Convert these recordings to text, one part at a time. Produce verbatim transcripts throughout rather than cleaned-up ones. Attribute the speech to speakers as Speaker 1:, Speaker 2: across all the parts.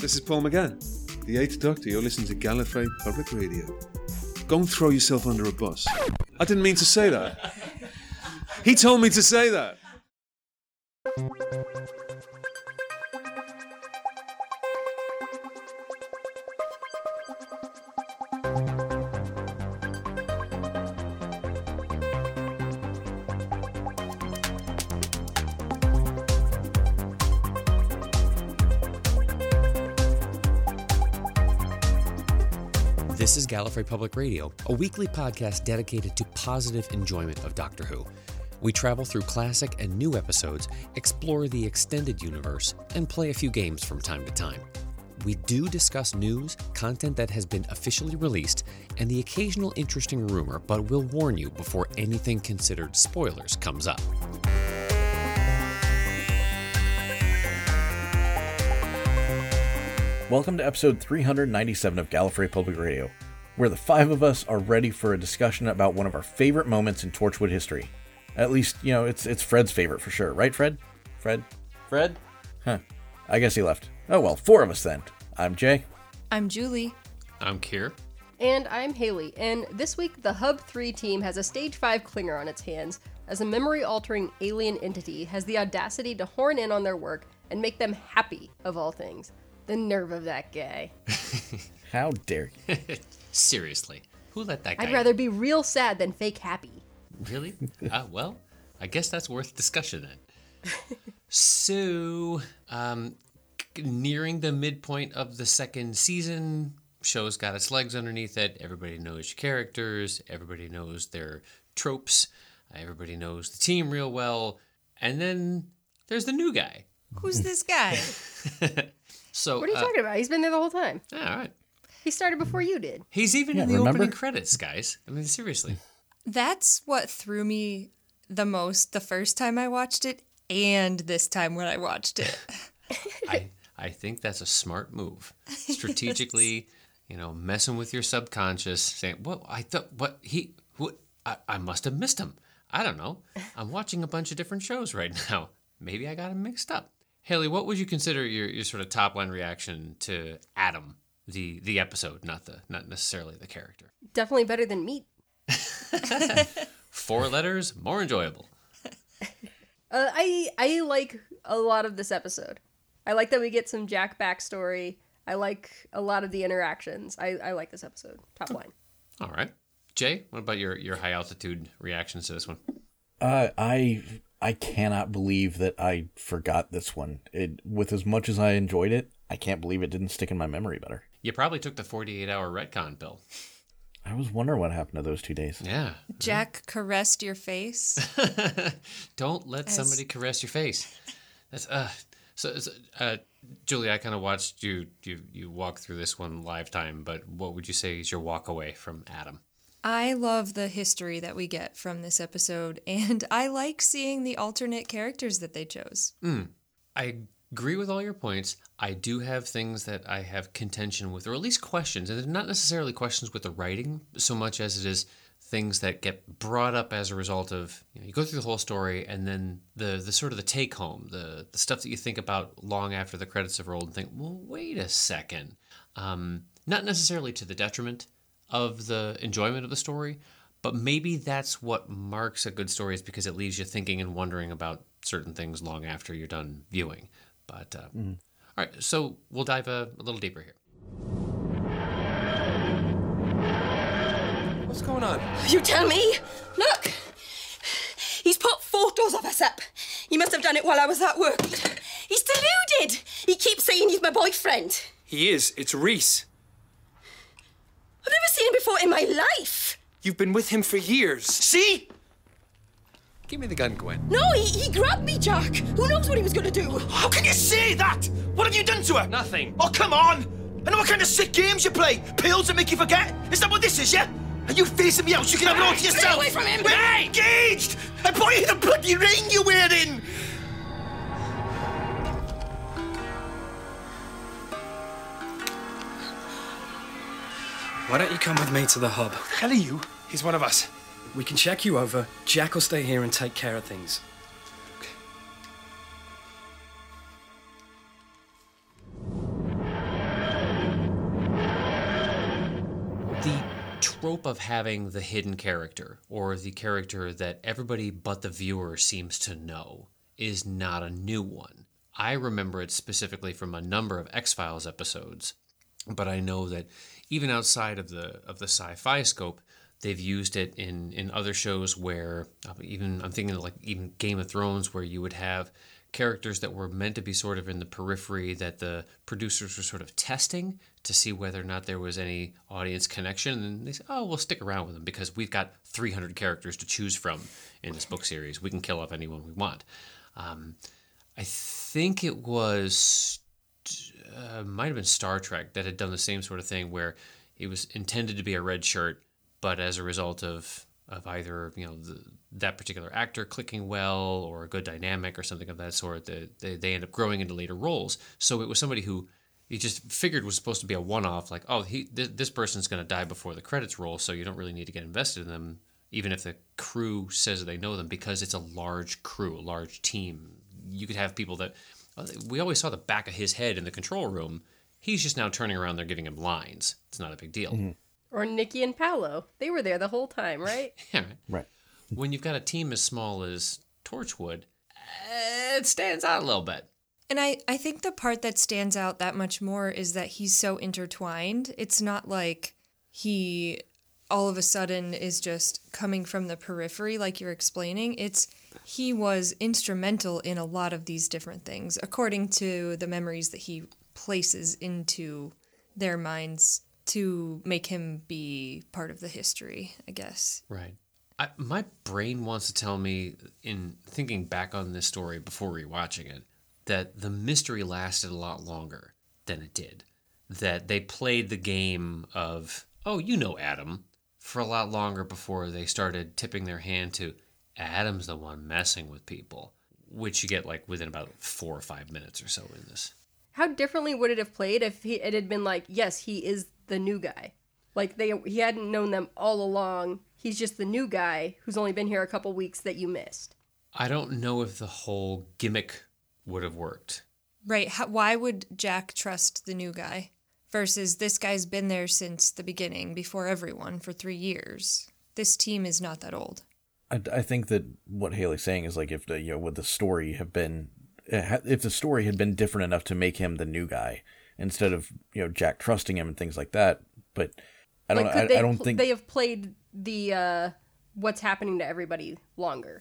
Speaker 1: This is Paul McGann, the Eighth Doctor. You're listening to Gallifrey Public Radio. Go and throw yourself under a bus. I didn't mean to say that. He told me to say that.
Speaker 2: This is Gallifrey Public Radio, a weekly podcast dedicated to positive enjoyment of Doctor Who. We travel through classic and new episodes, explore the extended universe, and play a few games from time to time. We do discuss news, content that has been officially released, and the occasional interesting rumor, but we'll warn you before anything considered spoilers comes up.
Speaker 3: Welcome to episode three hundred ninety-seven of Gallifrey Public Radio, where the five of us are ready for a discussion about one of our favorite moments in Torchwood history. At least, you know, it's it's Fred's favorite for sure, right, Fred? Fred? Fred? Huh. I guess he left. Oh well, four of us then. I'm Jay.
Speaker 4: I'm Julie.
Speaker 2: I'm Kier.
Speaker 5: And I'm Haley. And this week, the Hub three team has a Stage five clinger on its hands, as a memory-altering alien entity has the audacity to horn in on their work and make them happy, of all things. The nerve of that guy.
Speaker 3: How dare you?
Speaker 2: Seriously, who let that guy
Speaker 5: I'd rather be real sad than fake happy.
Speaker 2: Really? uh, well, I guess that's worth discussion then. So, um, nearing the midpoint of the second season, show's got its legs underneath it. Everybody knows your characters. Everybody knows their tropes. Everybody knows the team real well. And then there's the new guy.
Speaker 4: Who's this guy?
Speaker 2: So,
Speaker 5: What are you
Speaker 2: uh,
Speaker 5: talking about? He's been there the whole time.
Speaker 2: all right.
Speaker 5: He started before you did.
Speaker 2: He's even
Speaker 3: Yeah,
Speaker 2: in the
Speaker 3: remember?
Speaker 2: opening credits, guys. I mean, seriously.
Speaker 4: That's what threw me the most the first time I watched it and this time when I watched it.
Speaker 2: I I think that's a smart move. Strategically, you know, messing with your subconscious, saying, "What I thought, what he, what I, I must have missed him. I don't know. I'm watching a bunch of different shows right now. Maybe I got him mixed up." Haley, what would you consider your, your sort of top line reaction to Adam, the the episode, not the not necessarily the character?
Speaker 5: Definitely better than meat.
Speaker 2: Four letters, more enjoyable.
Speaker 5: Uh, I I like a lot of this episode. I like that we get some Jack backstory. I like a lot of the interactions. I, I like this episode. Top line.
Speaker 2: All right. Jay, what about your, your high altitude reactions to this one?
Speaker 3: Uh, I I cannot believe that I forgot this one. It, with as much as I enjoyed it, I can't believe it didn't stick in my memory better.
Speaker 2: You probably took the forty-eight hour retcon pill.
Speaker 3: I was wondering what happened to those two days.
Speaker 2: Yeah.
Speaker 4: Jack caressed your face.
Speaker 2: Don't let
Speaker 4: As-
Speaker 2: somebody caress your face. That's uh. So, so uh, Julie, I kind of watched you you you walk through this one live time, but what would you say is your walk away from Adam?
Speaker 4: I love the history that we get from this episode, and I like seeing the alternate characters that they chose.
Speaker 2: Mm. I agree with all your points. I do have things that I have contention with, or at least questions, and they're not necessarily questions with the writing so much as it is things that get brought up as a result of, you know, you go through the whole story and then the the sort of the take home, the the stuff that you think about long after the credits have rolled and think, well, wait a second. Um, not necessarily to the detriment of the enjoyment of the story, but maybe that's what marks a good story, is because it leaves you thinking and wondering about certain things long after you're done viewing. But uh, mm. all right, so we'll dive a, a little deeper here.
Speaker 1: What's going on?
Speaker 6: You tell me. Look, he's put photos of us up. He must have done it while I was at work. He's deluded. He keeps saying he's my boyfriend.
Speaker 7: He is. It's Reese.
Speaker 6: I've never seen him before in my life.
Speaker 7: You've been with him for years. See?
Speaker 1: Give me the gun, Gwen.
Speaker 6: No, he, he grabbed me, Jack. Who knows what he was going to do?
Speaker 7: How can you say that? What have you done to her?
Speaker 2: Nothing.
Speaker 7: Oh, come on. I know what kind of sick games you play. Pills that make you forget. Is that what this is, yeah? Are you facing me out so you can have it all to yourself?
Speaker 6: Stay away from him.
Speaker 7: We're engaged. I bought you the bloody ring you're wearing.
Speaker 8: Why don't you come with me to the hub?
Speaker 7: Who the hell are you? He's one of us.
Speaker 8: We can check you over. Jack will stay here and take care of things.
Speaker 7: Okay.
Speaker 2: trope of having the hidden character, or the character that everybody but the viewer seems to know, is not a new one. I remember it specifically from a number of X-Files episodes, but I know that even outside of the of the sci-fi scope, they've used it in, in other shows where, even I'm thinking of like even Game of Thrones, where you would have characters that were meant to be sort of in the periphery that the producers were sort of testing to see whether or not there was any audience connection. And they said, oh, we'll stick around with them because we've got three hundred characters to choose from in this book series. We can kill off anyone we want. Um, I think it was, uh, might have been Star Trek that had done the same sort of thing where it was intended to be a red shirt, but as a result of of either, you know, the, that particular actor clicking well or a good dynamic or something of that sort, they, they, they end up growing into later roles. So it was somebody who you just figured was supposed to be a one-off, like, oh, he th- this person's going to die before the credits roll, so you don't really need to get invested in them, even if the crew says they know them, because it's a large crew, a large team. You could have people that, we always saw the back of his head in the control room. He's just now turning around, they're giving him lines. It's not a big deal.
Speaker 3: Mm-hmm.
Speaker 5: Or Nikki and Paolo. They were there the whole time, right?
Speaker 2: Yeah, right.
Speaker 3: Right.
Speaker 2: When you've got a team as small as Torchwood, it stands out a little bit.
Speaker 4: And I, I think the part that stands out that much more is that he's so intertwined. It's not like he all of a sudden is just coming from the periphery like you're explaining. It's he was instrumental in a lot of these different things, according to the memories that he places into their minds to make him be part of the history, I guess.
Speaker 2: Right. I, my brain wants to tell me, in thinking back on this story before rewatching it, that the mystery lasted a lot longer than it did. That they played the game of, oh, you know Adam, for a lot longer before they started tipping their hand to, Adam's the one messing with people, which you get like within about four or five minutes or so in this.
Speaker 5: How differently would it have played if he, it had been like, yes, he is the new guy. Like they he hadn't known them all along. He's just the new guy who's only been here a couple weeks that you missed.
Speaker 2: I don't know if the whole gimmick would have worked.
Speaker 4: Right. How, why would Jack trust the new guy versus this guy's been there since the beginning, before everyone, for three years? This team is not that old.
Speaker 3: I, I think that what Haley's saying is like if the you know would the story have been if the story had been different enough to make him the new guy instead of you know Jack trusting him and things like that. But I don't.
Speaker 5: Like,
Speaker 3: I,
Speaker 5: they,
Speaker 3: I don't think
Speaker 5: they have played the uh, what's happening to everybody longer.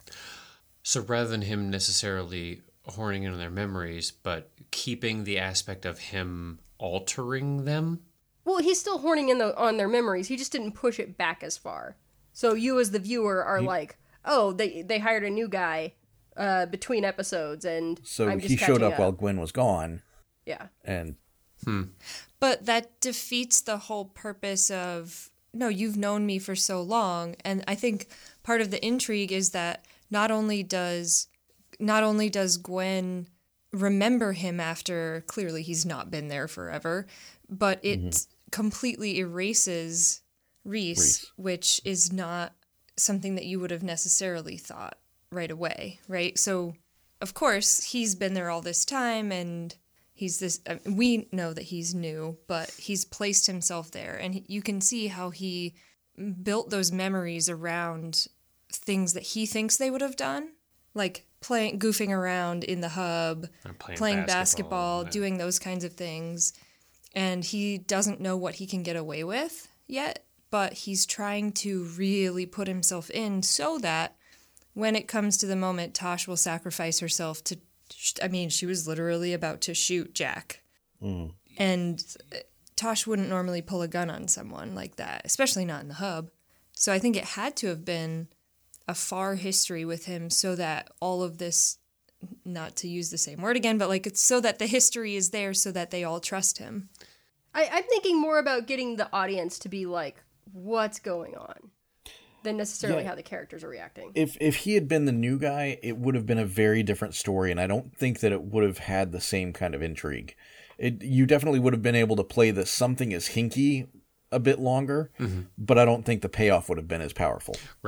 Speaker 2: So rather than him necessarily horning in on their memories, but keeping the aspect of him altering them.
Speaker 5: Well, he's still horning in the, on their memories. He just didn't push it back as far. So you as the viewer are he, like, oh, they they hired a new guy uh, between episodes, and
Speaker 3: so
Speaker 5: I'm just
Speaker 3: he showed up,
Speaker 5: up
Speaker 3: while Gwen was gone.
Speaker 5: Yeah,
Speaker 3: and
Speaker 2: hmm.
Speaker 4: But that defeats the whole purpose of, no, you've known me for so long, and I think part of the intrigue is that not only does not only does Gwen remember him after clearly he's not been there forever, but it mm-hmm. completely erases Reese, Reese, which is not something that you would have necessarily thought right away, right? So, of course, he's been there all this time, and he's this. Uh, we know that he's new, but he's placed himself there, and he, you can see how he built those memories around things that he thinks they would have done, like playing, goofing around in the hub,
Speaker 2: playing,
Speaker 4: playing basketball,
Speaker 2: basketball yeah.
Speaker 4: doing those kinds of things, and he doesn't know what he can get away with yet. But he's trying to really put himself in so that when it comes to the moment, Tosh will sacrifice herself to, I mean, she was literally about to shoot Jack.
Speaker 3: Mm.
Speaker 4: And Tosh wouldn't normally pull a gun on someone like that, especially not in the hub. So I think it had to have been a far history with him so that all of this, not to use the same word again, but like it's so that the history is there so that they all trust him.
Speaker 5: I, I'm thinking more about getting the audience to be like, what's going on, than necessarily yeah. how the characters are reacting.
Speaker 3: If if he had been the new guy, it would have been a very different story, and I don't think that it would have had the same kind of intrigue. It you definitely would have been able to play the something is hinky a bit longer, mm-hmm. but I don't think the payoff would have been as powerful.
Speaker 2: Right.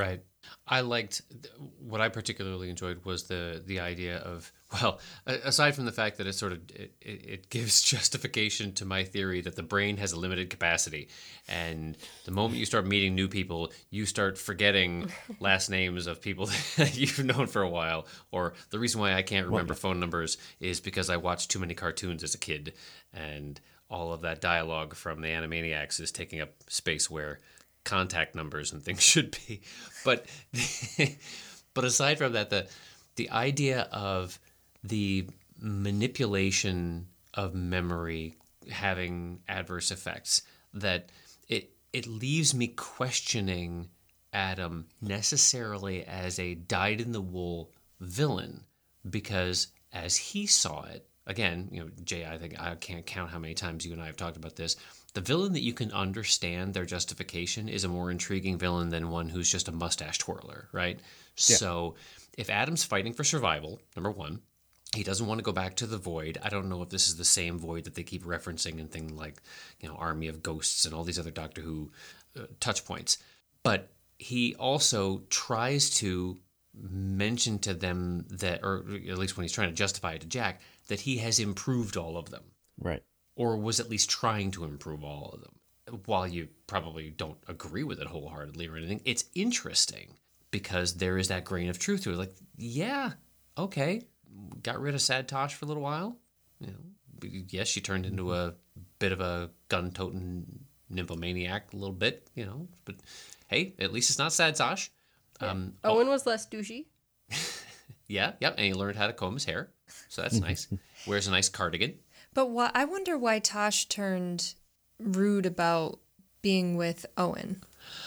Speaker 2: I liked what I particularly enjoyed was the the idea of, well, aside from the fact that it sort of it, it gives justification to my theory that the brain has a limited capacity, and the moment you start meeting new people, you start forgetting last names of people that you've known for a while. Or the reason why I can't remember
Speaker 3: Well,
Speaker 2: phone numbers is because I watched too many cartoons as a kid, and all of that dialogue from the Animaniacs is taking up space where contact numbers and things should be. But but aside from that, the the idea of the manipulation of memory having adverse effects, that it it leaves me questioning Adam necessarily as a dyed-in-the-wool villain, because as he saw it, again, you know, Jay, I think I can't count how many times you and I have talked about this. The villain that you can understand their justification is a more intriguing villain than one who's just a mustache twirler, right? Yeah. So if Adam's fighting for survival, number one, he doesn't want to go back to the Void. I don't know if this is the same Void that they keep referencing in things like, you know, Army of Ghosts and all these other Doctor Who uh, touch points. But he also tries to mention to them that, or at least when he's trying to justify it to Jack, that he has improved all of them.
Speaker 3: Right.
Speaker 2: Or was at least trying to improve all of them. While you probably don't agree with it wholeheartedly or anything, it's interesting because there is that grain of truth to it. Like, yeah, okay, got rid of Sad Tosh for a little while. You know, yes, she turned into a bit of a gun-toting nymphomaniac a little bit, you know, but hey, at least it's not Sad Tosh.
Speaker 5: Yeah.
Speaker 2: Um,
Speaker 5: Owen was less douchey.
Speaker 2: Yeah, yep, and he learned how to comb his hair, so that's nice. Wears a nice cardigan.
Speaker 4: But why, I wonder why Tosh turned rude about being with Owen.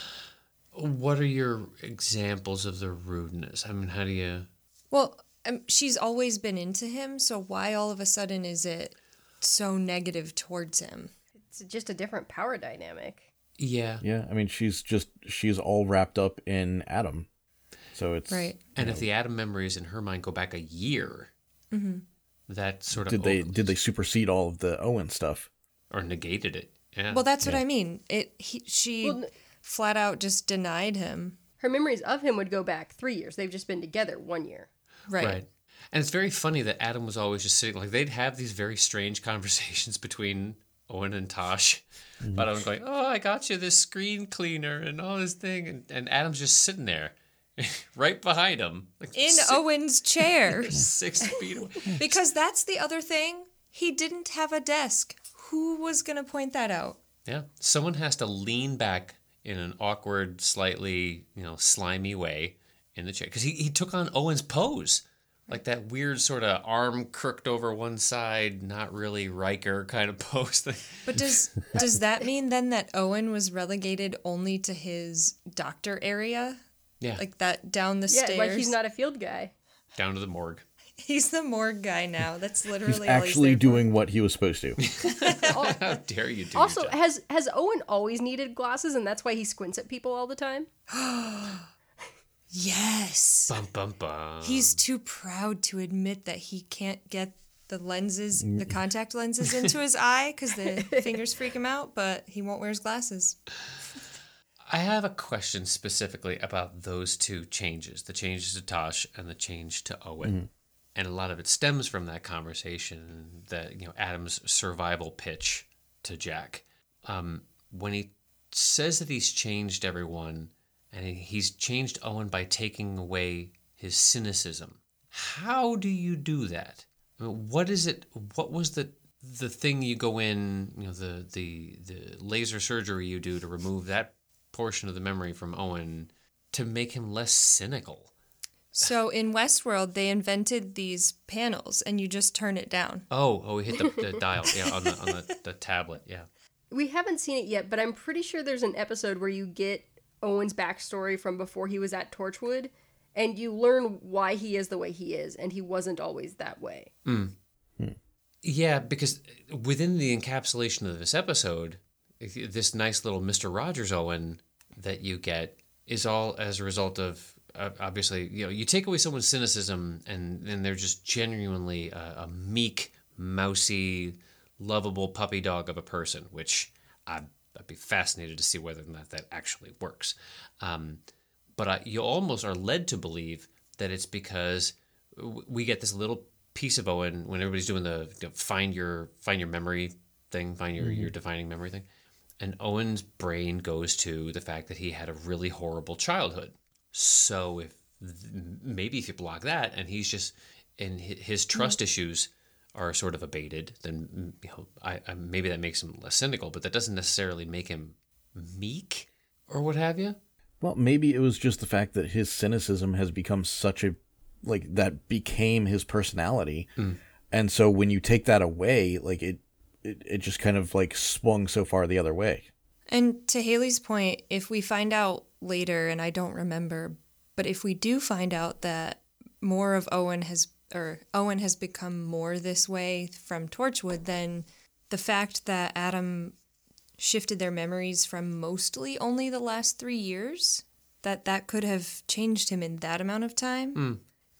Speaker 2: What are your examples of the rudeness? I mean, how do you...
Speaker 4: Well, um, she's always been into him, so why all of a sudden is it so negative towards him?
Speaker 5: It's just a different power dynamic.
Speaker 2: Yeah.
Speaker 3: Yeah, I mean, she's just, she's all wrapped up in Adam. So it's...
Speaker 4: Right.
Speaker 2: And
Speaker 3: know,
Speaker 2: if the Adam memories in her mind go back a year,
Speaker 4: mm-hmm.
Speaker 2: that sort of...
Speaker 3: Did they
Speaker 2: opens,
Speaker 3: did they supersede all of the Owen stuff?
Speaker 2: Or negated it. Yeah.
Speaker 4: Well, that's what
Speaker 3: Yeah.
Speaker 4: I mean. It he, She
Speaker 5: Well,
Speaker 4: flat out just denied him.
Speaker 5: Her memories of him would go back three years. They've just been together one year.
Speaker 4: Right.
Speaker 2: Right. And it's very funny that Adam was always just sitting, like, they'd have these very strange conversations between Owen and Tosh.
Speaker 3: Mm-hmm.
Speaker 2: But I'm going, oh, I got you this screen cleaner and all this thing. And, and Adam's just sitting there, right behind him. Like
Speaker 4: In
Speaker 2: six,
Speaker 4: Owen's chair.
Speaker 2: Six feet away.
Speaker 4: Because that's the other thing. He didn't have a desk. Who was going to point that out?
Speaker 2: Yeah. Someone has to lean back in an awkward, slightly, you know, slimy way in the chair. Because he, he took on Owen's pose. Like that weird sort of arm crooked over one side, not really Riker kind of pose thing.
Speaker 4: But does does that mean then that Owen was relegated only to his doctor area?
Speaker 2: Yeah.
Speaker 4: Like that down the
Speaker 5: Yeah,
Speaker 4: stairs?
Speaker 5: like he's not a field guy.
Speaker 2: Down to the morgue.
Speaker 4: He's the morgue guy now. That's literally
Speaker 3: He's
Speaker 4: all
Speaker 3: actually
Speaker 4: he's there
Speaker 3: doing
Speaker 4: for.
Speaker 3: what he was supposed to.
Speaker 2: How dare you do
Speaker 5: Also,
Speaker 2: your job.
Speaker 5: has has Owen always needed glasses, and that's why he squints at people all the time?
Speaker 4: Yes.
Speaker 2: Bum, bum, bum.
Speaker 4: He's too proud to admit that he can't get the lenses, the contact lenses into his eye because the fingers freak him out, but he won't wear his glasses.
Speaker 2: I have a question specifically about those two changes, the changes to Tosh and the change to Owen. Mm-hmm. And a lot of it stems from that conversation, that, you know, Adam's survival pitch to Jack. Um, when he says that he's changed everyone, and he's changed Owen by taking away his cynicism. How do you do that? I mean, what is it? What was the the thing you go in? You know, the the the laser surgery you do to remove that portion of the memory from Owen to make him less cynical.
Speaker 4: So in Westworld, they invented these panels, and you just turn it down.
Speaker 2: Oh, oh, we hit the, the dial, yeah, on the on the, the tablet, yeah.
Speaker 5: We haven't seen it yet, but I'm pretty sure there's an episode where you get Owen's backstory from before he was at Torchwood, and you learn why he is the way he is, and he wasn't always that way.
Speaker 2: Mm. Hmm. Yeah, because within the encapsulation of this episode, this nice little Mister Rogers Owen that you get is all as a result of, uh, obviously, you know, you take away someone's cynicism, and then they're just genuinely a, a meek, mousy, lovable puppy dog of a person, which I I'd be fascinated to see whether or not that actually works. Um, but I, you almost are led to believe that it's because w- we get this little piece of Owen when everybody's doing the you know, find your find your memory thing, find your, mm-hmm. your defining memory thing. And Owen's brain goes to the fact that he had a really horrible childhood. So if maybe if you block that and he's just, and his trust mm-hmm. issues are sort of abated, then you know, I, I, maybe that makes him less cynical, but that doesn't necessarily make him meek or what have you.
Speaker 3: Well, maybe it was just the fact that his cynicism has become such a, like, that became his personality. Mm. And so when you take that away, like, it, it, it just kind of, like, swung so far the other way.
Speaker 4: And to Haley's point, if we find out later, and I don't remember, but if we do find out that more of Owen has, or Owen has become more this way from Torchwood, then the fact that Adam shifted their memories from mostly only the last three years, that that could have changed him in that amount of time. Mm.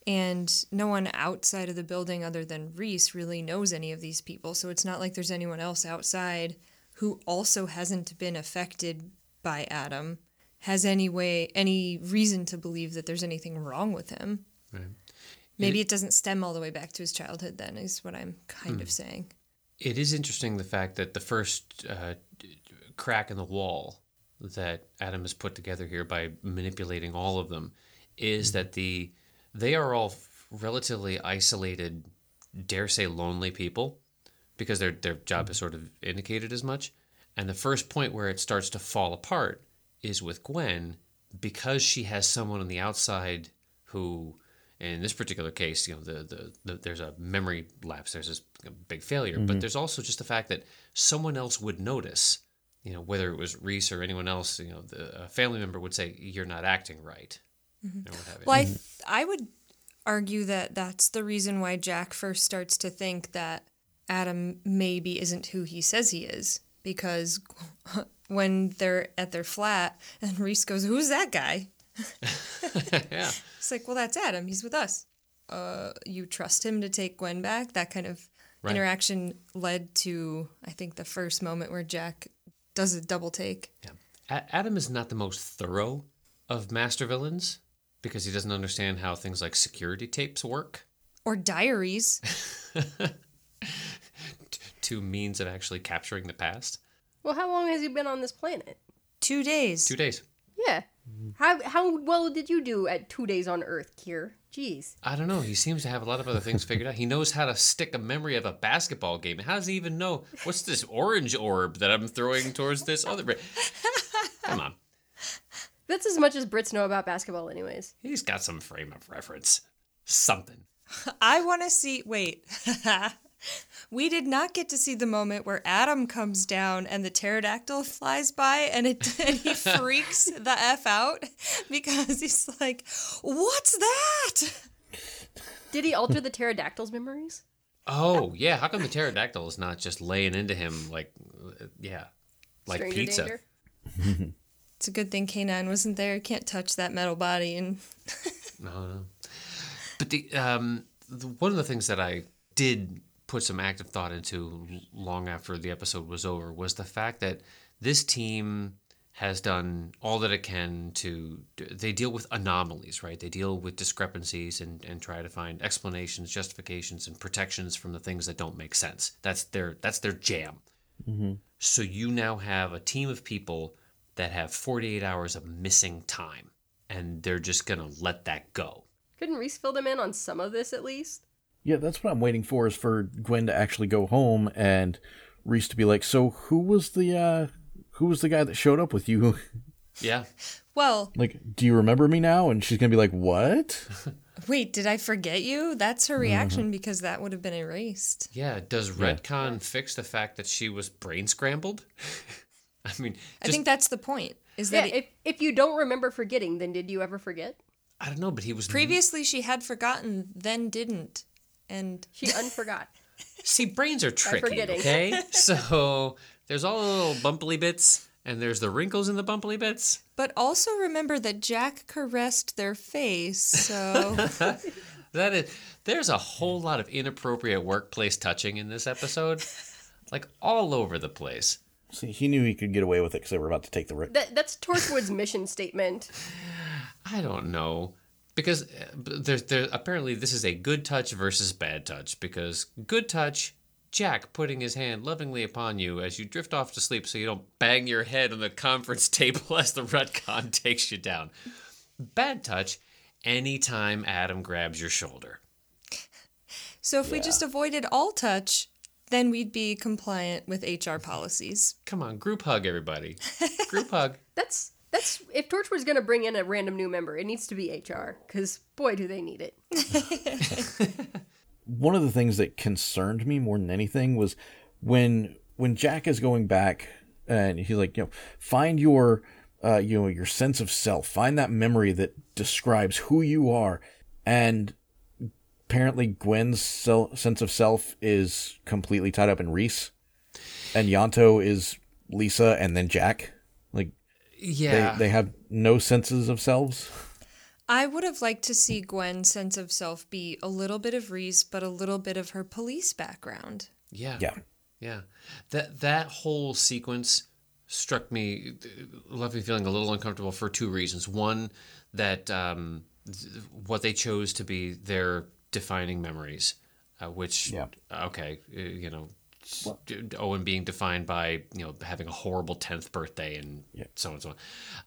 Speaker 4: And no one outside of the building other than Reese really knows any of these people. So it's not like there's anyone else outside who also hasn't been affected by Adam, has any way, any reason to believe that there's anything wrong with him. Right. Maybe it, it doesn't stem all the way back to his childhood then, is what I'm kind mm. of saying.
Speaker 2: It is interesting the fact that the first uh, crack in the wall that Adam has put together here by manipulating all of them is mm-hmm. that the they are all relatively isolated, dare say lonely people, because their their job is sort of indicated as much. And the first point where it starts to fall apart is with Gwen, because she has someone on the outside who, in this particular case, you know, the, the, the there's a memory lapse, there's this big failure, mm-hmm. but there's also just the fact that someone else would notice, you know, whether it was Reese or anyone else, you know, the a family member would say, you're not acting right.
Speaker 4: Mm-hmm. Or what have you. Well, I, th- I would argue that that's the reason why Jack first starts to think that Adam maybe isn't who he says he is, because when they're at their flat and Reese goes, who's that guy?
Speaker 2: Yeah.
Speaker 4: It's like, well, that's Adam. He's with us. Uh, you trust him to take Gwen back? That kind of right. interaction led to, I think, the first moment where Jack does a double take.
Speaker 2: Yeah. A- Adam is not the most thorough of master villains because he doesn't understand how things like security tapes work.
Speaker 4: Or diaries.
Speaker 2: Two means of actually capturing the past.
Speaker 5: Well, how long has he been on this planet?
Speaker 4: Two days.
Speaker 2: Two days.
Speaker 5: Yeah. How how well did you do at two days on Earth, Kier? Jeez.
Speaker 2: I don't know. He seems to have a lot of other things figured out. He knows how to stick a memory of a basketball game. How does he even know what's this orange orb that I'm throwing towards this other? Come on.
Speaker 5: That's as much as Brits know about basketball, anyways.
Speaker 2: He's got some frame of reference. Something.
Speaker 4: I want to see. Wait. We did not get to see the moment where Adam comes down and the pterodactyl flies by and, it, and he freaks the F out because he's like, what's that?
Speaker 5: Did he alter the pterodactyl's memories?
Speaker 2: Oh, yeah. How come the pterodactyl is not just laying into him like, yeah, like
Speaker 5: Stranger
Speaker 2: pizza?
Speaker 5: danger?
Speaker 4: It's a good thing K nine wasn't there. Can't touch that metal body. And
Speaker 2: no, no. But the, um, the, one of the things that I did put some active thought into long after the episode was over was the fact that this team has done all that it can to, they deal with anomalies, right? They deal with discrepancies and, and try to find explanations, justifications, and protections from the things that don't make sense. That's their, that's their jam. Mm-hmm. So you now have a team of people that have forty-eight hours of missing time, and they're just going to let that go.
Speaker 5: Couldn't Reese fill them in on some of this at least?
Speaker 3: Yeah, that's what I'm waiting for, is for Gwen to actually go home and Reese to be like, so who was the uh, who was the guy that showed up with you?
Speaker 2: Yeah.
Speaker 4: Well,
Speaker 3: like, do you remember me now? And she's going to be like, what?
Speaker 4: Wait, did I forget you? That's her reaction mm-hmm. because that would have been erased.
Speaker 2: Yeah, does retcon yeah. fix the fact that she was brain scrambled? I mean, just,
Speaker 4: I think that's the point. Is
Speaker 5: yeah,
Speaker 4: that it,
Speaker 5: if if you don't remember forgetting, then did you ever forget?
Speaker 2: I don't know, but he was
Speaker 4: previously she had forgotten, then didn't. And
Speaker 5: she unforgot.
Speaker 2: See, brains are tricky, okay? So there's all the little bumpily bits, and there's the wrinkles in the bumpily bits.
Speaker 4: But also remember that Jack caressed their face, so...
Speaker 2: that is, there's a whole lot of inappropriate workplace touching in this episode. Like, all over the place.
Speaker 3: See, he knew he could get away with it because they were about to take the... Ri-
Speaker 5: that, that's Torchwood's mission statement.
Speaker 2: I don't know. Because there's there apparently this is a good touch versus bad touch. Because good touch, Jack putting his hand lovingly upon you as you drift off to sleep so you don't bang your head on the conference table as the retcon takes you down. Bad touch, anytime Adam grabs your shoulder.
Speaker 4: So if we just avoided all touch, then we'd be compliant with H R policies.
Speaker 2: Come on, group hug, everybody. Group hug.
Speaker 5: That's that's if Torchwood's going to bring in a random new member, it needs to be H R, because boy, do they need it.
Speaker 3: One of the things that concerned me more than anything was when when Jack is going back and he's like, you know, find your uh, you know, your sense of self, find that memory that describes who you are, and apparently Gwen's sel- sense of self is completely tied up in Reese, and Ianto is Lisa and then Jack. Like,
Speaker 2: yeah,
Speaker 3: they, they have no senses of selves.
Speaker 4: I would have liked to see Gwen's sense of self be a little bit of Reese, but a little bit of her police background.
Speaker 2: Yeah.
Speaker 3: Yeah.
Speaker 2: Yeah. That that whole sequence struck me, left me feeling a little uncomfortable for two reasons. One, that um, th- what they chose to be their defining memories, uh, which,
Speaker 3: yeah.
Speaker 2: okay, uh, you know, well, Owen being defined by, you know, having a horrible tenth birthday and yeah. so on and so on.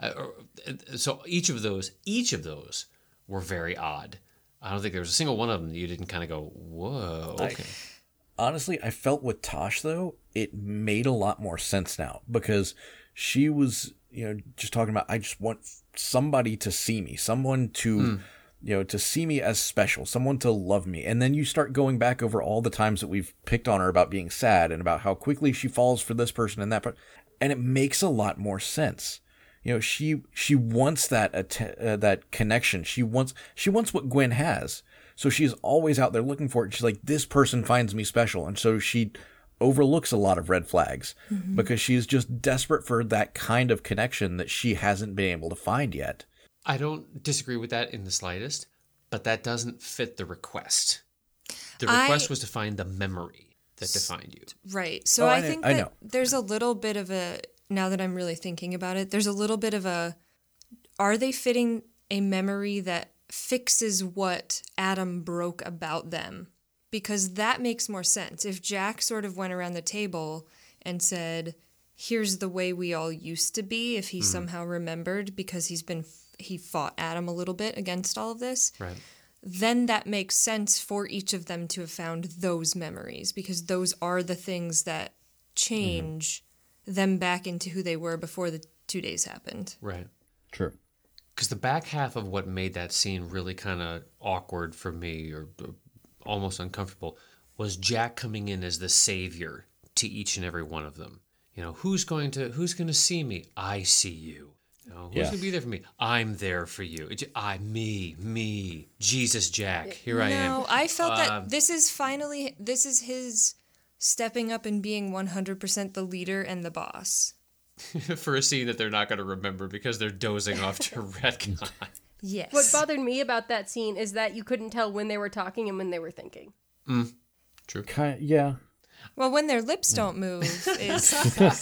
Speaker 2: Uh, so each of those, each of those were very odd. I don't think there was a single one of them that you didn't kind of go, whoa, okay.
Speaker 3: I, honestly, I felt with Tosh, though, it made a lot more sense now because she was, you know, just talking about, I just want somebody to see me, someone to... Mm. you know, to see me as special, someone to love me. And then you start going back over all the times that we've picked on her about being sad and about how quickly she falls for this person and that person. And it makes a lot more sense. You know, she she wants that att- uh, that connection. She wants she wants what Gwen has. So she's always out there looking for it. She's like, this person finds me special. And so she overlooks a lot of red flags mm-hmm. because she's just desperate for that kind of connection that she hasn't been able to find yet.
Speaker 2: I don't disagree with that in the slightest, but that doesn't fit the request. The request I, was to find the memory that defined you.
Speaker 4: Right. So
Speaker 3: oh,
Speaker 4: I,
Speaker 3: I
Speaker 4: think
Speaker 3: I
Speaker 4: that
Speaker 3: know.
Speaker 4: there's a little bit of a, now that I'm really thinking about it, there's a little bit of a, are they fitting a memory that fixes what Adam broke about them? Because that makes more sense. If Jack sort of went around the table and said, here's the way we all used to be, if he mm. somehow remembered because he's been he fought Adam a little bit against all of this,
Speaker 2: right.
Speaker 4: then that makes sense for each of them to have found those memories because those are the things that change mm-hmm. them back into who they were before the two days happened.
Speaker 2: Right.
Speaker 3: True.
Speaker 2: Because the back half of what made that scene really kind of awkward for me or, or almost uncomfortable was Jack coming in as the savior to each and every one of them. You know, who's going to who's going to see me? I see you. You know, who's
Speaker 3: yeah.
Speaker 2: going to be there for me? I'm there for you. It's, I, me, me, Jesus Jack. Here I am.
Speaker 4: No, I felt
Speaker 2: um,
Speaker 4: that this is finally, this is his stepping up and being one hundred percent the leader and the boss.
Speaker 2: For a scene that they're not going to remember because they're dozing off to retcon.
Speaker 4: Yes.
Speaker 5: What bothered me about that scene is that you couldn't tell when they were talking and when they were thinking.
Speaker 2: Mm, true.
Speaker 3: Kind of, yeah.
Speaker 4: Well, when their lips don't move is...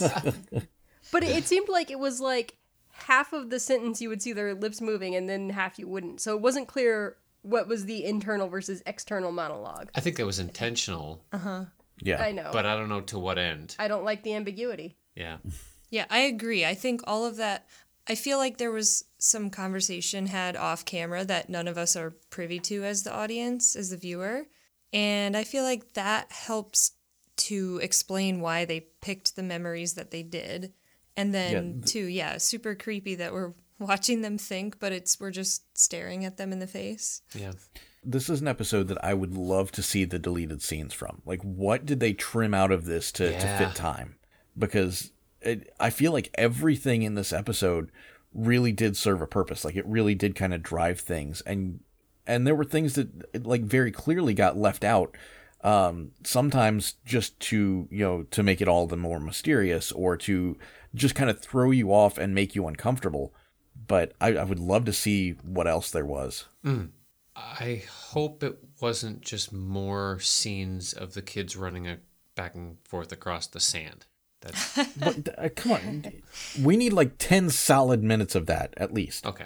Speaker 5: But it seemed like it was like half of the sentence you would see their lips moving and then half you wouldn't. So it wasn't clear what was the internal versus external monologue.
Speaker 2: I think that was intentional.
Speaker 4: Uh-huh.
Speaker 3: Yeah.
Speaker 5: I know.
Speaker 2: But I don't know to what end.
Speaker 5: I don't like the ambiguity.
Speaker 2: Yeah.
Speaker 4: Yeah, I agree. I think all of that... I feel like there was some conversation had off camera that none of us are privy to as the audience, as the viewer. And I feel like that helps to explain why they picked the memories that they did. And then, yeah. too, yeah, super creepy that we're watching them think, but it's we're just staring at them in the face.
Speaker 2: Yeah.
Speaker 3: This is an episode that I would love to see the deleted scenes from. Like, what did they trim out of this to,
Speaker 2: yeah.
Speaker 3: to fit time? Because it, I feel like everything in this episode really did serve a purpose. Like, it really did kind of drive things. And and there were things that, like, very clearly got left out. Um, sometimes just to, you know, to make it all the more mysterious or to just kind of throw you off and make you uncomfortable. But I, I would love to see what else there was.
Speaker 2: Mm. I hope it wasn't just more scenes of the kids running a, back and forth across the sand.
Speaker 3: That's... but, uh, come on. We need like ten solid minutes of that, at least.
Speaker 2: Okay.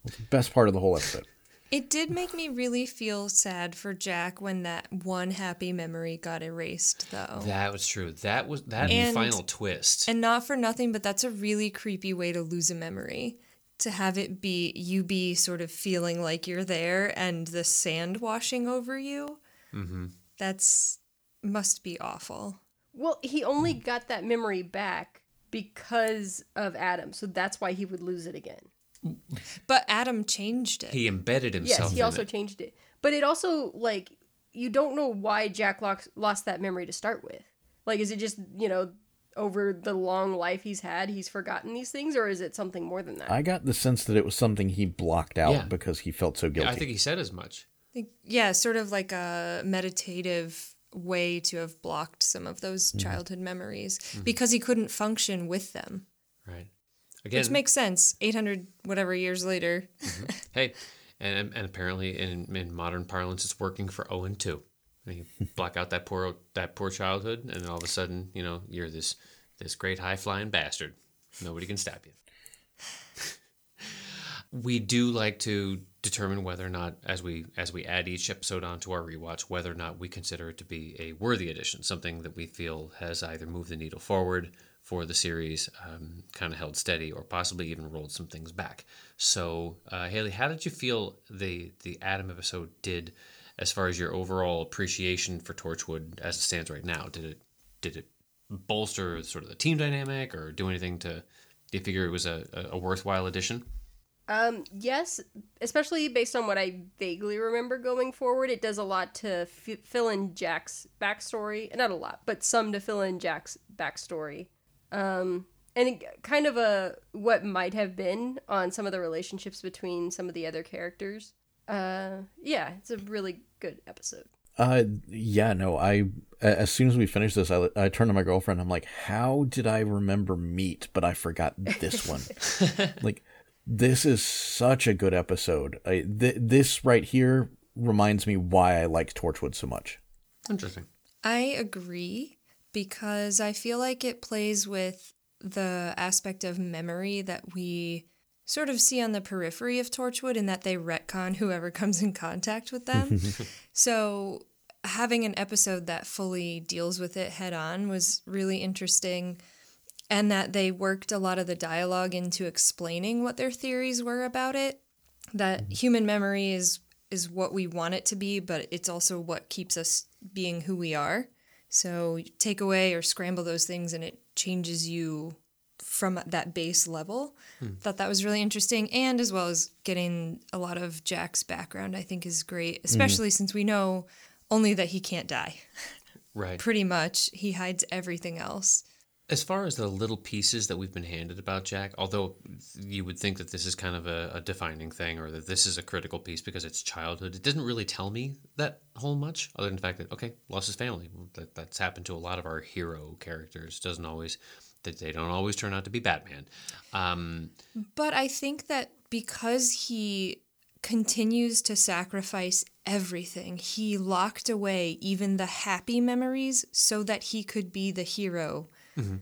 Speaker 3: Best part of the whole episode.
Speaker 4: It did make me really feel sad for Jack when that one happy memory got erased, though.
Speaker 2: That was true. That was that
Speaker 4: And-
Speaker 2: final twist.
Speaker 4: And not for nothing, but that's a really creepy way to lose a memory. To have it be you be sort of feeling like you're there and the sand washing over you.
Speaker 2: Mm-hmm.
Speaker 4: That's must be awful.
Speaker 5: Well, he only got that memory back because of Adam, so that's why he would lose it again.
Speaker 4: But Adam changed it.
Speaker 2: He embedded himself.
Speaker 5: Yes, he
Speaker 2: in
Speaker 5: also
Speaker 2: it.
Speaker 5: changed it. But it also, like, you don't know why Jack lost, lost that memory to start with. Like, is it just, you know, over the long life he's had, he's forgotten these things, or is it something more than that?
Speaker 3: I got the sense that it was something he blocked out
Speaker 2: Yeah.
Speaker 3: because he felt so guilty.
Speaker 2: Yeah, I think he said as much.
Speaker 4: think, yeah, sort of like a meditative way to have blocked some of those childhood memories because he couldn't function with them.
Speaker 2: Right. Again,
Speaker 4: Which makes sense. eight hundred whatever years later.
Speaker 2: hey, and and apparently in, in modern parlance, it's working for Owen too. You block out that poor that poor childhood, and then all of a sudden, you know, you're this this great high flying bastard. Nobody can stop you. We do like to determine whether or not, as we as we add each episode onto our rewatch, whether or not we consider it to be a worthy addition, something that we feel has either moved the needle forward for the series, um, kind of held steady, or possibly even rolled some things back. So, uh, Haley, how did you feel the the Adam episode did, as far as your overall appreciation for Torchwood as it stands right now? Did it did it bolster sort of the team dynamic, or do anything to? Do you figure it was a, a worthwhile addition?
Speaker 5: Um, yes, especially based on what I vaguely remember going forward, it does a lot to f- fill in Jack's backstory. Not a lot, but some to fill in Jack's backstory. Um, and it, kind of a what might have been on some of the relationships between some of the other characters. Uh, yeah, it's a really good episode.
Speaker 3: Uh, yeah, no, I, as soon as we finished this, I, I turned to my girlfriend. I'm like, how did I remember Meat, but I forgot this one? Like, this is such a good episode. I, th- this right here reminds me why I like Torchwood so much.
Speaker 2: Interesting.
Speaker 4: I agree because I feel like it plays with the aspect of memory that we sort of see on the periphery of Torchwood in that they retcon whoever comes in contact with them. So having an episode that fully deals with it head on was really interesting, and that they worked a lot of the dialogue into explaining what their theories were about it, that human memory is is what we want it to be, but it's also what keeps us being who we are. So you take away or scramble those things and it changes you from that base level. Hmm. Thought that was really interesting. And as well as getting a lot of Jack's background, I think is great, especially mm. since we know only that he can't die.
Speaker 2: Right.
Speaker 4: Pretty much. He hides everything else.
Speaker 2: As far as the little pieces that we've been handed about Jack, although you would think that this is kind of a, a defining thing, or that this is a critical piece because it's childhood, it doesn't really tell me that whole much, other than the fact that, okay, lost his family. That, that's happened to a lot of our hero characters. Doesn't always, that they don't always turn out to be Batman. Um,
Speaker 4: but I think that because he continues to sacrifice everything, he locked away even the happy memories so that he could be the hero. Mm-hmm.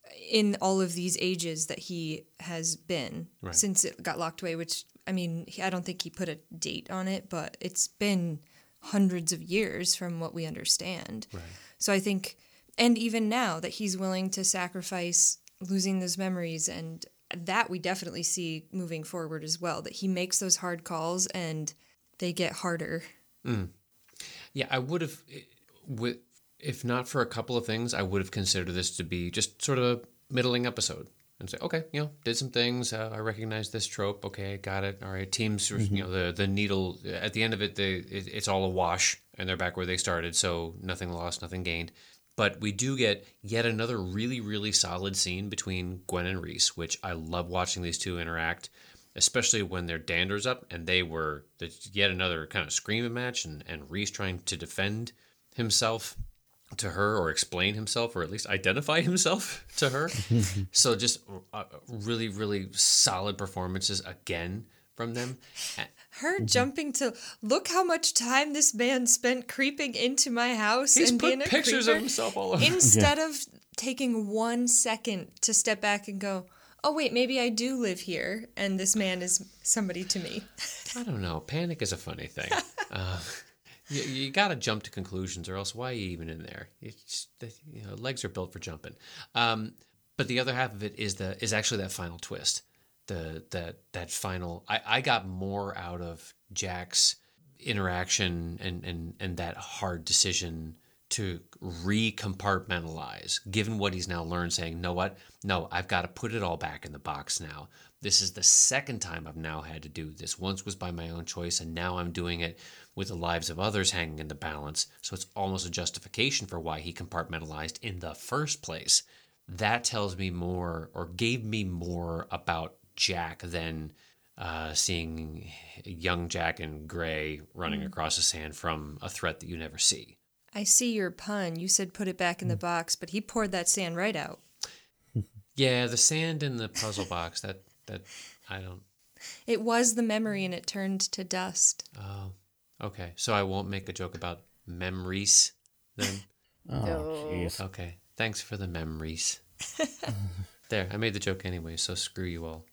Speaker 4: In all of these ages that he has been right. since it got locked away, which, I mean, I don't think he put a date on it, but it's been hundreds of years from what we understand. Right. So I think, and even now that he's willing to sacrifice losing those memories, and that we definitely see moving forward as well, that he makes those hard calls and they get harder.
Speaker 2: Mm. Yeah, I would have, with, if not for a couple of things, I would have considered this to be just sort of a middling episode and say, okay, you know, did some things. Uh, I recognize this trope. Okay, got it. All right, teams, mm-hmm. you know, the the needle at the end of it, the it, it's all a wash, and they're back where they started. So nothing lost, nothing gained. But we do get yet another really, really solid scene between Gwen and Reese, which I love watching these two interact, especially when their dander's up, and they were yet another kind of screaming match, and and Reese trying to defend himself to her, or explain himself, or at least identify himself to her. So just uh, really, really solid performances again from them.
Speaker 4: Her jumping to, look how much time this man spent creeping into my house.
Speaker 2: He's
Speaker 4: and
Speaker 2: put
Speaker 4: being a
Speaker 2: pictures
Speaker 4: creeper,
Speaker 2: of himself all over.
Speaker 4: Instead yeah. of taking one second to step back and go, oh, wait, maybe I do live here, and this man is somebody to me.
Speaker 2: I don't know. Panic is a funny thing. uh, you you got to jump to conclusions, or else why are you even in there? You just, you know, legs are built for jumping. Um, but the other half of it is the is actually that final twist. The that that final. I, I got more out of Jack's interaction and, and, and that hard decision to recompartmentalize, given what he's now learned, saying, know what? No, I've got to put it all back in the box now. This is the second time I've now had to do this. Once was by my own choice, and now I'm doing it with the lives of others hanging in the balance. So it's almost a justification for why he compartmentalized in the first place. That tells me more, or gave me more about Jack than uh, seeing young Jack and Gray running mm. across the sand from a threat that you never see.
Speaker 4: I see your pun. You said put it back in the box, but he poured that sand right out.
Speaker 2: Yeah, the sand in the puzzle box, that, that I don't...
Speaker 4: It was the memory and it turned to dust.
Speaker 2: Oh, okay. So I won't make a joke about memories then?
Speaker 3: Oh, jeez.
Speaker 2: Okay. Thanks for the memories. There, I made the joke anyway, so screw you all.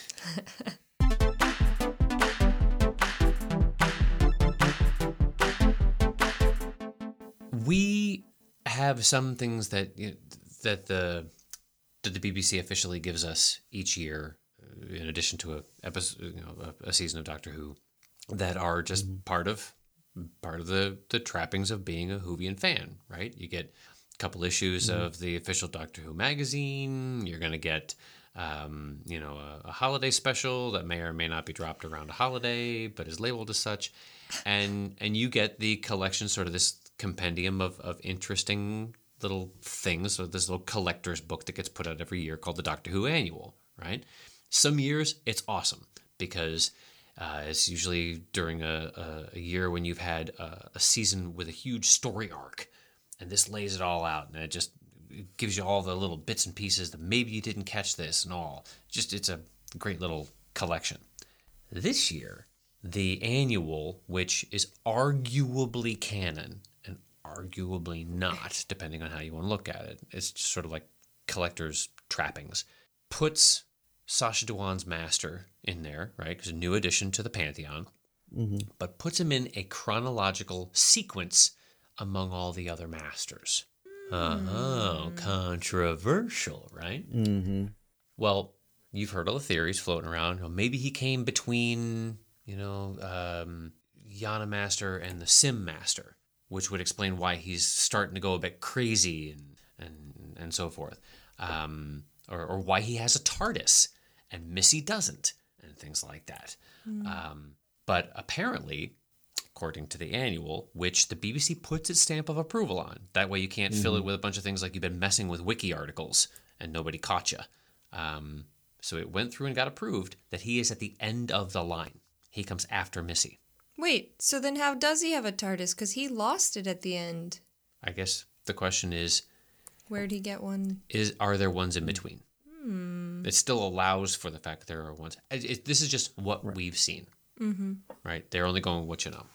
Speaker 2: We have some things that you know, that the that the B B C officially gives us each year, in addition to a episode, you know, a, a season of Doctor Who, that are just mm-hmm. part of part of the the trappings of being a Whovian fan, right? You get a couple issues mm-hmm. of the official Doctor Who magazine. You're going to get um, you know a, a holiday special that may or may not be dropped around a holiday, but is labeled as such, and and you get the collection, sort of this compendium of, of interesting little things. So this little collector's book that gets put out every year called the Doctor Who Annual, right? Some years it's awesome because uh, it's usually during a, a, a year when you've had a, a season with a huge story arc, and this lays it all out, and it just gives you all the little bits and pieces that maybe you didn't catch this and all. Just it's a great little collection. This year, the annual, which is arguably canon, arguably not, depending on how you want to look at it. It's just sort of like collector's trappings. Puts Sacha Dhawan's Master in there, right? Because a new addition to the Pantheon. Mm-hmm. But puts him in a chronological sequence among all the other Masters. Mm. Oh, controversial, right?
Speaker 3: Mm-hmm.
Speaker 2: Well, you've heard all the theories floating around. Well, maybe he came between, you know, um, Yana Master and the Sim Master, which would explain why he's starting to go a bit crazy and and, and so forth. Um, or, or why he has a TARDIS and Missy doesn't, and things like that. Mm. Um, but apparently, according to the annual, which the B B C puts its stamp of approval on, that way you can't mm-hmm. fill it with a bunch of things like you've been messing with wiki articles and nobody caught you. Um, so it went through and got approved that he is at the end of the line. He comes after Missy.
Speaker 4: Wait, so then how does he have a TARDIS? Because he lost it at the end.
Speaker 2: I guess the question is...
Speaker 4: Where'd he get one?
Speaker 2: Is Are there ones in between?
Speaker 4: Hmm.
Speaker 2: It still allows for the fact that there are ones. It, it, this is just what right. we've seen.
Speaker 4: Mm-hmm.
Speaker 2: Right? They're only going what you know.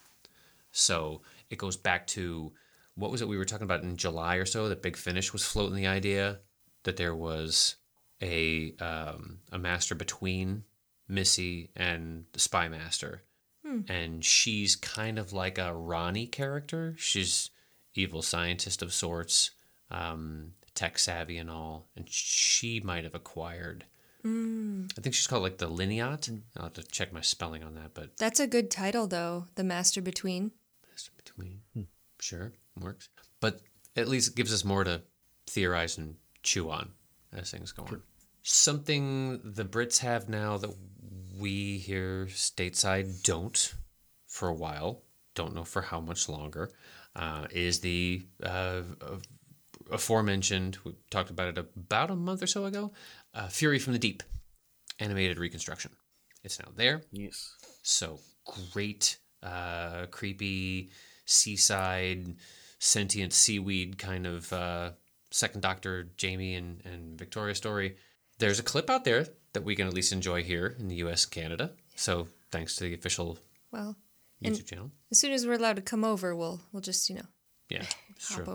Speaker 2: So it goes back to... What was it we were talking about in July or so? That Big Finish was floating the idea that there was a um, a master between Missy and the Spy Master. Hmm. And she's kind of like a Ronnie character. She's evil scientist of sorts, um, tech savvy and all. And she might have acquired.
Speaker 4: Mm.
Speaker 2: I think she's called like the Lineot. I'll have to check my spelling on that. But
Speaker 4: that's a good title, though. The Master Between.
Speaker 2: Master Between. Hmm. Sure, works. But at least it gives us more to theorize and chew on as things go on. Something the Brits have now that we here stateside don't for a while, don't know for how much longer, uh, is the uh, aforementioned, we talked about it about a month or so ago, uh, Fury from the Deep, animated reconstruction. It's now there.
Speaker 3: Yes.
Speaker 2: So great, uh, creepy, seaside, sentient seaweed kind of uh, Second Doctor, Jamie and, and Victoria story. There's a clip out there that we can at least enjoy here in the U S and Canada. So thanks to the official
Speaker 4: well,
Speaker 2: YouTube channel.
Speaker 4: As soon as we're allowed to come over, we'll we'll just, you know,
Speaker 2: yeah,
Speaker 4: hop
Speaker 2: true.
Speaker 4: over.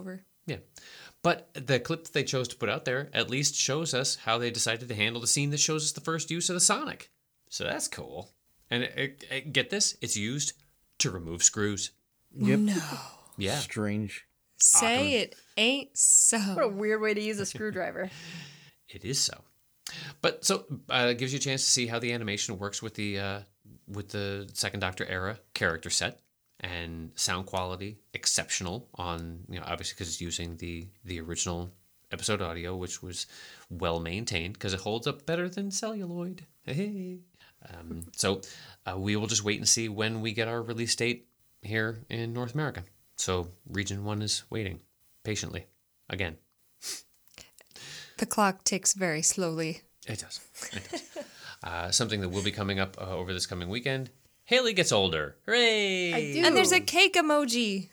Speaker 2: Yeah. But the clip that they chose to put out there at least shows us how they decided to handle the scene that shows us the first use of the Sonic. So that's cool. And it, it, it, get this, it's used to remove screws.
Speaker 3: Yep.
Speaker 4: No.
Speaker 2: Yeah.
Speaker 3: Strange.
Speaker 4: Say it ain't so.
Speaker 5: What a weird way to use a screwdriver.
Speaker 2: It is so. But so uh, it gives you a chance to see how the animation works with the uh, with the Second Doctor era character set, and sound quality exceptional on, you know, obviously because it's using the the original episode audio, which was well maintained because it holds up better than celluloid. Hey. Um, so uh, we will just wait and see when we get our release date here in North America. So Region One is waiting patiently again.
Speaker 4: The clock ticks very slowly.
Speaker 2: It does. It does. uh, something that will be coming up uh, over this coming weekend. Haley gets older. Hooray!
Speaker 5: I do.
Speaker 4: And there's a cake emoji.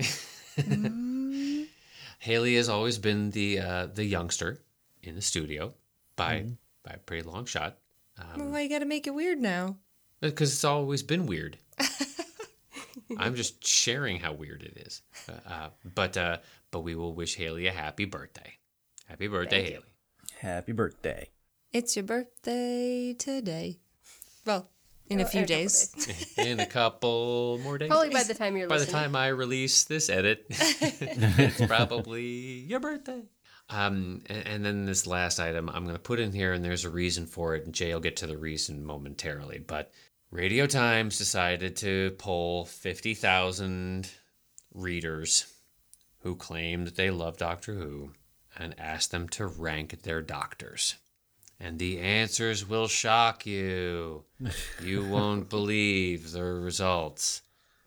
Speaker 2: Haley has always been the uh, the youngster in the studio by mm-hmm. by a pretty long shot. Um,
Speaker 4: well, why you gotta make it weird now?
Speaker 2: Because it's always been weird. I'm just sharing how weird it is. Uh, uh, but uh, but we will wish Haley a happy birthday. Happy birthday,
Speaker 5: Thank you.
Speaker 2: Haley.
Speaker 3: Happy birthday.
Speaker 4: It's your birthday today. Well, in
Speaker 5: Well,
Speaker 4: a few
Speaker 5: in a couple
Speaker 4: days.
Speaker 5: days.
Speaker 2: In a couple more days.
Speaker 5: Probably by the time you're
Speaker 2: By the
Speaker 5: listening.
Speaker 2: time I release this edit, it's probably your birthday. Um, and, and then this last item I'm going to put in here, and there's a reason for it, and Jay will get to the reason momentarily. But Radio Times decided to poll fifty thousand readers who claim that they love Doctor Who and ask them to rank their doctors. And the answers will shock you. You won't believe the results.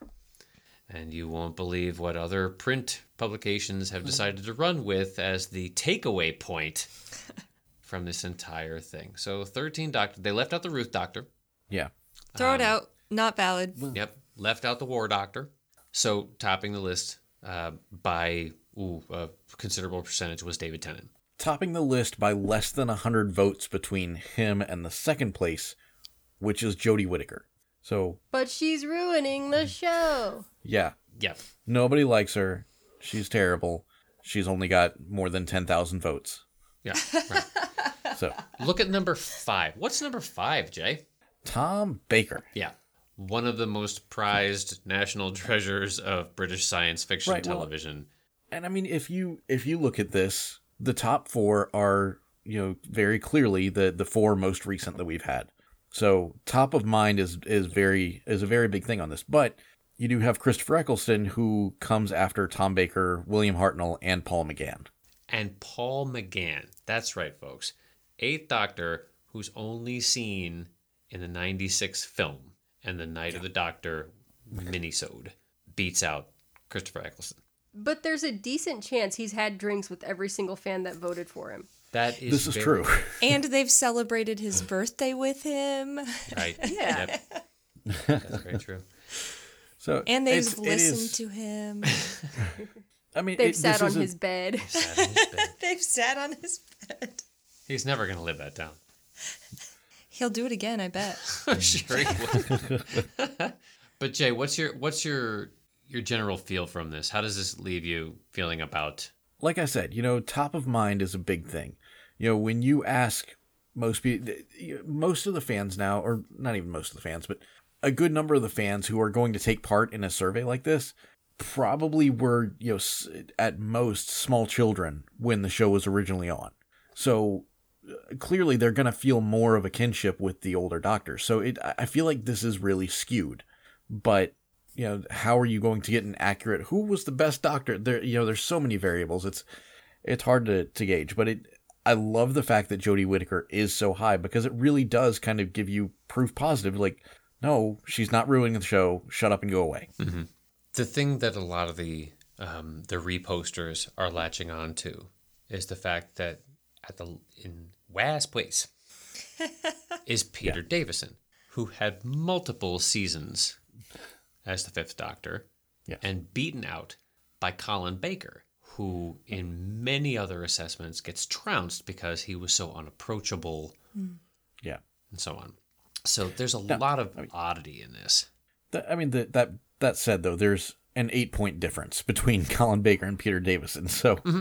Speaker 2: And you won't believe what other print publications have decided to run with as the takeaway point from this entire thing. So thirteen Doctor, they left out the Ruth Doctor.
Speaker 3: Yeah.
Speaker 4: Throw it
Speaker 2: Um,
Speaker 4: out. Not valid.
Speaker 2: Yep, left out the War Doctor. So topping the list uh, by ooh, a considerable percentage was David Tennant.
Speaker 3: Topping the list by less than one hundred votes between him and the second place, which is Jodie Whittaker. So,
Speaker 5: But she's ruining the show.
Speaker 3: yeah.
Speaker 2: Yep.
Speaker 3: Nobody likes her. She's terrible. She's only got more than ten thousand votes.
Speaker 2: Yeah. Right.
Speaker 3: So,
Speaker 2: Look at number five. What's number five, Jay?
Speaker 3: Tom Baker.
Speaker 2: Yeah. One of the most prized national treasures of British science fiction
Speaker 3: Right, well-
Speaker 2: television.
Speaker 3: And I mean, if you if you look at this, the top four are, you know, very clearly the the four most recent that we've had. So top of mind is is very is a very big thing on this. But you do have Christopher Eccleston, who comes after Tom Baker, William Hartnell, and Paul McGann.
Speaker 2: And Paul McGann. That's right, folks. Eighth Doctor, who's only seen in the ninety-six film and the Night of the Doctor minisode, beats out Christopher Eccleston.
Speaker 5: But there's a decent chance he's had drinks with every single fan that voted for him.
Speaker 2: That is
Speaker 3: This is
Speaker 2: very-
Speaker 3: true.
Speaker 4: And they've celebrated his birthday with him.
Speaker 2: Right.
Speaker 5: Yeah.
Speaker 2: Yep. That's very true.
Speaker 3: So
Speaker 4: And they've
Speaker 3: it's- it
Speaker 4: listened
Speaker 3: is-
Speaker 4: to him.
Speaker 3: I mean,
Speaker 5: They've
Speaker 3: it,
Speaker 5: sat
Speaker 3: this
Speaker 5: on
Speaker 3: is a-
Speaker 5: his bed.
Speaker 2: Sat in his bed.
Speaker 4: They've sat on his bed.
Speaker 2: He's never going to live that down.
Speaker 4: He'll do it again, I bet.
Speaker 2: Sure he would. But Jay, what's your what's your your general feel from this? How does this leave you feeling about?
Speaker 3: like I said, you know, top of mind is a big thing. You know, when you ask most people, most of the fans now, or not even most of the fans, but a good number of the fans who are going to take part in a survey like this probably were, you know, s- at most small children when the show was originally on. So uh, clearly they're going to feel more of a kinship with the older doctors. So it, I feel like this is really skewed. But, you know, how are you going to get an accurate, who was the best doctor? There, you know, there's so many variables. It's, it's hard to, to gauge, but it, I love the fact that Jodie Whittaker is so high because it really does kind of give you proof positive. Like, no, she's not ruining the show. Shut up and go away.
Speaker 2: Mm-hmm. The thing that a lot of the um, the reposters are latching on to is the fact that at the in Waz Place is Peter
Speaker 3: Yeah.
Speaker 2: Davison, who had multiple seasons as the Fifth Doctor,
Speaker 3: Yes.
Speaker 2: and beaten out by Colin Baker, who in many other assessments gets trounced because he was so unapproachable
Speaker 3: Yeah.
Speaker 2: and so on. So there's a
Speaker 3: No,
Speaker 2: lot of
Speaker 3: I mean-
Speaker 2: oddity in this.
Speaker 3: Th- I mean, that that that said, though, there's an eight point difference between Colin Baker and Peter Davison. So,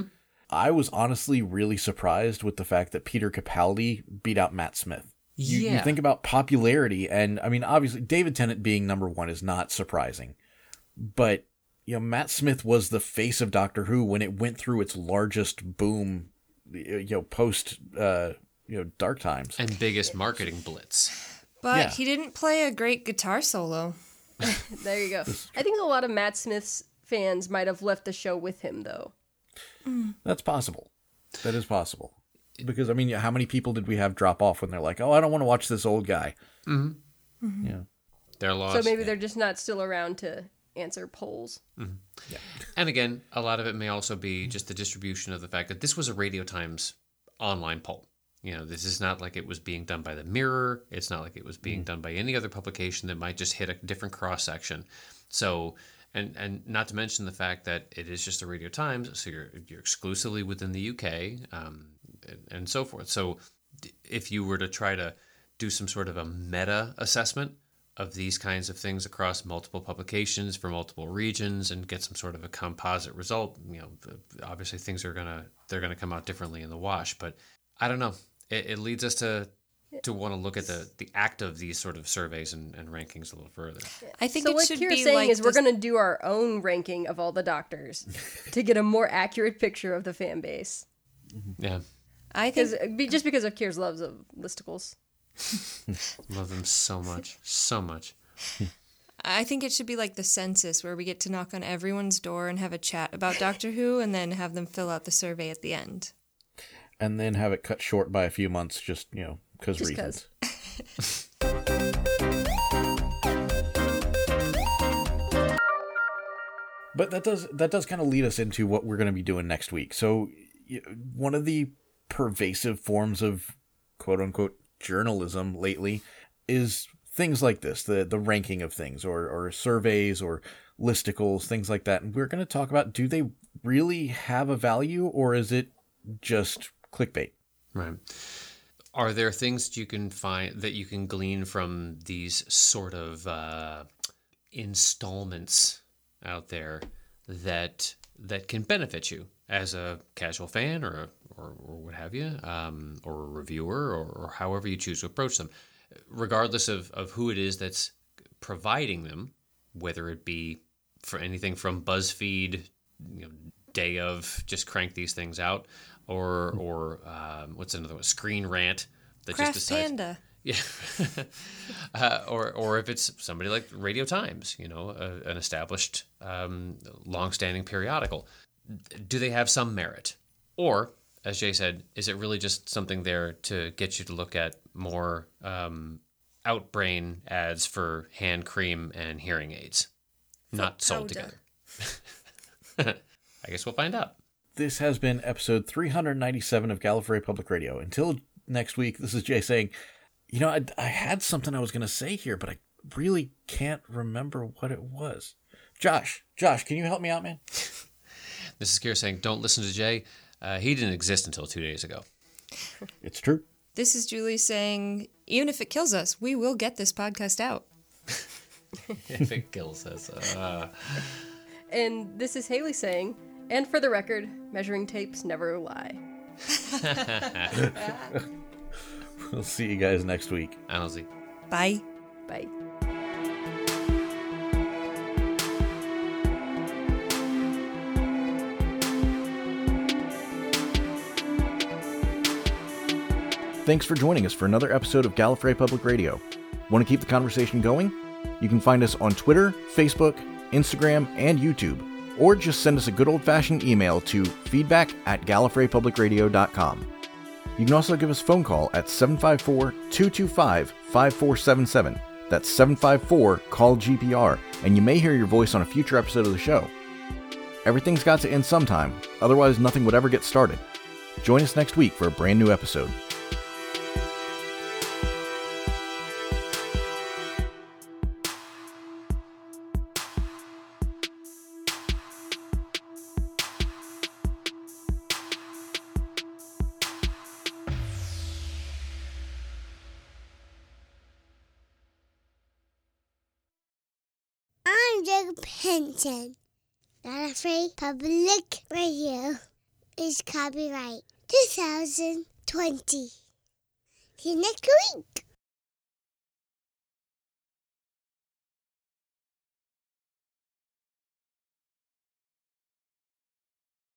Speaker 3: I was honestly really surprised with the fact that Peter Capaldi beat out Matt Smith. You,
Speaker 2: Yeah.
Speaker 3: you think about popularity, and I mean, obviously, David Tennant being number one is not surprising. But, you know, Matt Smith was the face of Doctor Who when it went through its largest boom, you know, post, uh, you know, Dark Times.
Speaker 2: And biggest marketing blitz.
Speaker 4: But
Speaker 3: Yeah.
Speaker 4: he didn't play a great guitar solo.
Speaker 5: There you go. I think a lot of Matt Smith's fans might have left the show with him, though.
Speaker 3: That's possible. That is possible. Because, I mean, how many people did we have drop off when they're like, oh, I don't want to watch this old guy?
Speaker 2: Mm-hmm.
Speaker 3: Mm-hmm. Yeah.
Speaker 2: They're lost.
Speaker 5: So maybe they're just not still around to answer polls.
Speaker 2: Mm-hmm. Yeah. And again, a lot of it may also be just the distribution of the fact that this was a Radio Times online poll. You know, this is not like it was being done by the Mirror. It's not like it was being done by any other publication that might just hit a different cross section. So, and and not to mention the fact that it is just a Radio Times, so you're you're exclusively within the U K, um, and, and so forth. So, if you were to try to do some sort of a meta assessment of these kinds of things across multiple publications for multiple regions and get some sort of a composite result, you know, obviously things are gonna they're gonna come out differently in the wash. But I don't know. It, it leads us to to want to look at the, the act of these sort of surveys and, and rankings a little further.
Speaker 4: I think
Speaker 5: so
Speaker 4: it
Speaker 5: what
Speaker 4: should
Speaker 5: Kira's
Speaker 4: be
Speaker 5: saying
Speaker 4: like
Speaker 5: is we're
Speaker 4: this-
Speaker 5: going to do our own ranking of all the doctors to get a more accurate picture of the fan base.
Speaker 2: Yeah.
Speaker 4: I think
Speaker 5: Because just because of Kira's loves of listicles.
Speaker 2: Love them so much. So much.
Speaker 4: I think it should be like the census where we get to knock on everyone's door and have a chat about Doctor Who and then have them fill out the survey at the end.
Speaker 3: And then have it cut short by a few months, just, you know, because
Speaker 5: Just
Speaker 3: reasons.
Speaker 5: 'cause.
Speaker 3: But that does that does kind of lead us into what we're going to be doing next week. So y- one of the pervasive forms of quote unquote journalism lately is things like this, the the ranking of things or or surveys or listicles, things like that. And we're going to talk about, do they really have a value or is it just clickbait?
Speaker 2: Right. Are there things that you can find that you can glean from these sort of uh, installments out there that that can benefit you as a casual fan or or, or what have you, um, or a reviewer, or, or however you choose to approach them, regardless of, of who it is that's providing them, whether it be for anything from BuzzFeed, you know, day of just crank these things out, or or um, what's another one, Screen Rant that
Speaker 4: Craft
Speaker 2: just decides.
Speaker 4: Panda.
Speaker 2: Yeah, uh, or or if it's somebody like Radio Times, you know, a, an established, um, long-standing periodical, do they have some merit? Or, as Jay said, is it really just something there to get you to look at more um, outbrain ads for hand cream and hearing aids, not sold
Speaker 4: powder.
Speaker 2: together? I guess we'll find out.
Speaker 3: This has been episode three ninety-seven of Gallifrey Public Radio. Until next week, this is Jay saying, you know, I, I had something I was going to say here, but I really can't remember what it was. Josh, Josh, can you help me out, man?
Speaker 2: This is Kira saying, don't listen to Jay. Uh, he didn't exist until two days ago.
Speaker 3: It's true.
Speaker 4: This is Julie saying, even if it kills us, we will get this podcast out.
Speaker 2: If it kills us. Uh...
Speaker 5: And this is Haley saying, and for the record, measuring tapes never lie.
Speaker 3: We'll see you guys next week.
Speaker 2: I don't see.
Speaker 4: Bye.
Speaker 5: Bye.
Speaker 3: Thanks for joining us for another episode of Gallifrey Public Radio. Want to keep the conversation going? You can find us on Twitter, Facebook, Instagram, and YouTube, or just send us a good old-fashioned email to feedback at gallifrey public radio dot com. You can also give us a phone call at seven five four, two two five, five four seven seven. That's seven five four, call G P R, and you may hear your voice on a future episode of the show. Everything's got to end sometime, otherwise nothing would ever get started. Join us next week for a brand new episode.
Speaker 9: I'm Jacob Henson. Gallifrey Public Radio. is copyright two thousand twenty. See you next week.